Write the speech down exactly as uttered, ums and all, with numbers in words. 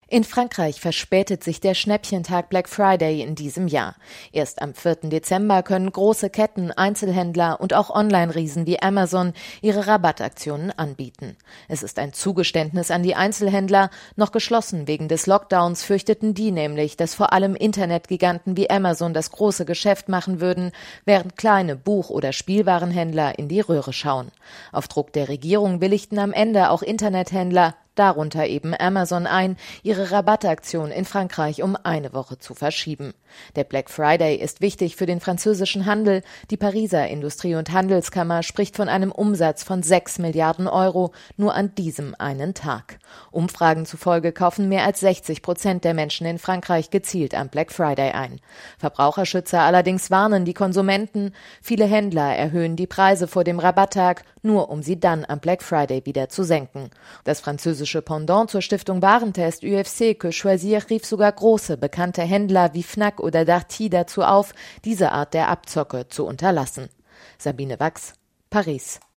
In Frankreich verspätet sich der Schnäppchentag Black Friday in diesem Jahr. Erst am vierten Dezember können große Ketten, Einzelhändler und auch Online-Riesen wie Amazon ihre Rabattaktionen anbieten. Es ist ein Zugeständnis an die Einzelhändler. Noch geschlossen wegen des Lockdowns fürchteten die nämlich, dass vor allem Internetgiganten wie Amazon das große Geschäft machen würden, während kleine Buch- oder Spielwarenhändler in die Röhre schauen. Auf Druck der Regierung willigten am Ende auch Internethändler, darunter eben Amazon, ein, ihre Rabattaktion in Frankreich um eine Woche zu verschieben. Der Black Friday ist wichtig für den französischen Handel. Die Pariser Industrie- und Handelskammer spricht von einem Umsatz von sechs Milliarden Euro nur an diesem einen Tag. Umfragen zufolge kaufen mehr als sechzig Prozent der Menschen in Frankreich gezielt am Black Friday ein. Verbraucherschützer allerdings warnen die Konsumenten. Viele Händler erhöhen die Preise vor dem Rabatttag, nur um sie dann am Black Friday wieder zu senken. Das französische Pendant zur Stiftung Warentest U F C Que Choisir rief sogar große, bekannte Händler wie Fnac oder Darty dazu auf, diese Art der Abzocke zu unterlassen. Sabine Wachs, Paris.